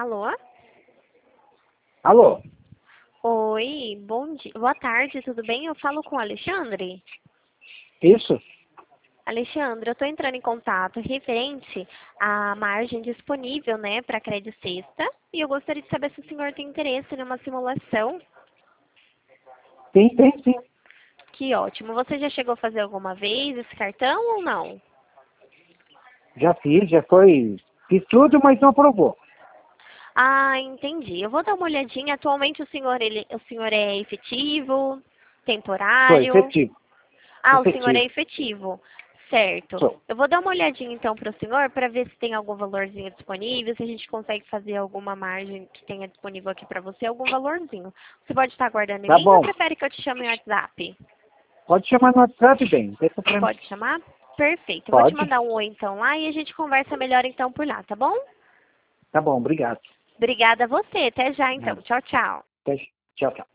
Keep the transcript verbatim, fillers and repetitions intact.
Alô? Alô? Oi, bom dia. Boa tarde, tudo bem? Eu falo com o Alexandre. Isso? Alexandre, eu estou entrando em contato referente à margem disponível, né, para crédito sexta, e eu gostaria de saber se o senhor tem interesse numa simulação. Tem, tem sim. Que ótimo. Você já chegou a fazer alguma vez esse cartão ou não? Já fiz, já foi. Fiz tudo, mas não aprovou. Ah, entendi. Eu vou dar uma olhadinha. Atualmente o senhor, ele, o senhor é efetivo, Sou temporário? efetivo. Ah, o senhor é Efetivo. efetivo. Certo. Sou. Eu vou dar uma olhadinha então para o senhor para ver se tem algum valorzinho disponível, se a gente consegue fazer alguma margem que tenha disponível aqui para você, algum valorzinho. Você pode estar aguardando em Tá mim ou bom. prefere que eu te chame no WhatsApp? Pode chamar no WhatsApp, bem. Não tem problema. Pode chamar? Perfeito. Eu vou te Pode? mandar um oi então lá e a gente conversa melhor então por lá, tá bom? Tá bom, obrigado. Obrigada a você. Até já então. Nada. Tchau, tchau. Tchau, tchau.